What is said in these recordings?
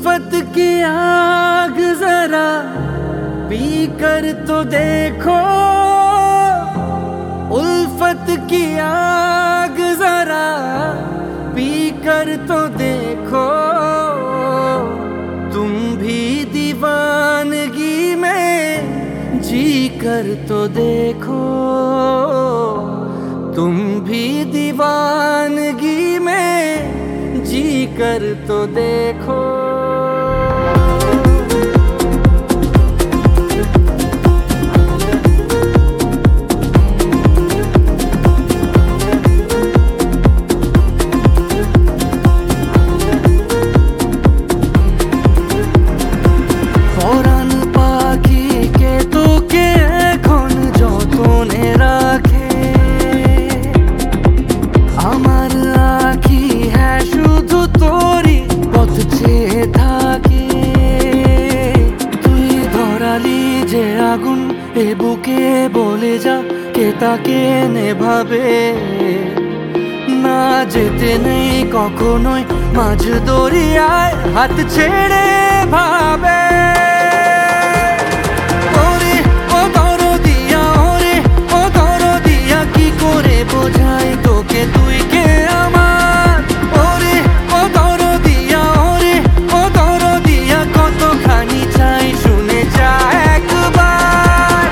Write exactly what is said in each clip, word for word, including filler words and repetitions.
उल्फत की आग जरा पी कर तो देखो, उल्फत की आग जरा पी कर तो देखो, तुम भी दीवानगी में जी कर तो देखो, तुम भी दीवानगी में जी कर तो देखो। আগুন এ বুকে বলে যা কে তাকে নেভাবে, না যেতে নেই কখনোই মাঝ দরিয়ায় হাত ছেড়ে ভাবে। ওরে ও দরদিয়া, ওরে ও দরদিয়া, কি করে বোঝাই তোকে তুই কে আমার। ওরে ও দরদিয়া, ওরে ও দরদিয়া, কতখানি চাই শুনে যা একবার।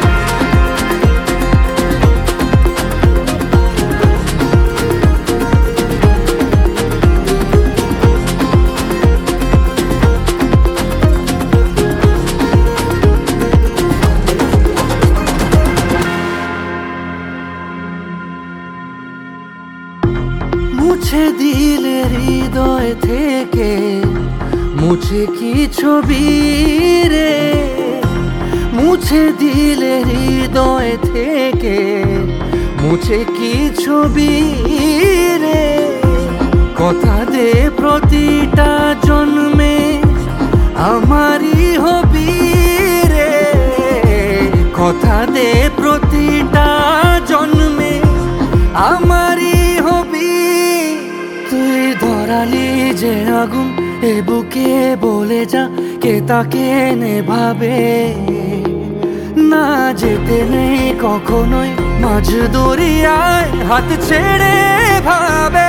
মুছে দিলে হৃদয় থেকে, মুছে কি ছবি রে, মুছে দিলে হৃদয় থেকে, মুছে কি ছবি রে। কথা দে প্রতিটা জন্মে আমারই হবি রে, কথা দে প্রতিটা জন্মে আমারই হবি। তুই ধরালি যে আগুন এ বুকে বলে যা কে তাকে নেভাবে, না যেতে নেই কখনোই মাঝ দরিয়ায় হাত ছেড়ে ভাবে।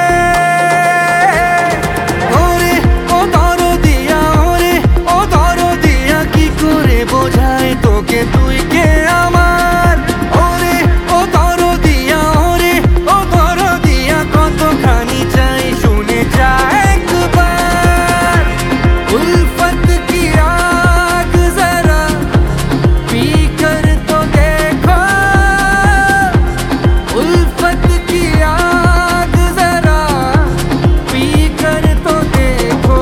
ওরে ও দরদিয়া, ওরে ও দরদিয়া, কি করে বোঝাই তোকে তুই কে আমার। ওরে ও দরদিয়া, ওরে ও দরদিয়া, কতখানি চাই শুনে যা একবার। उल्फत की आग जरा पी कर तो देखो, उल्फत की आग जरा पी कर तो देखो,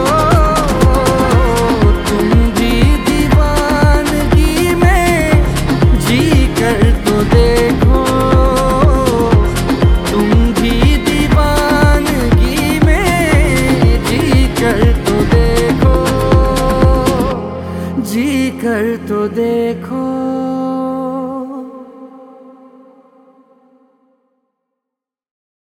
तुम भी दीवानगी में जी कर तो देखो, तुम भी दीवानगी में जी कर तो देखो, जी कर तो देखो।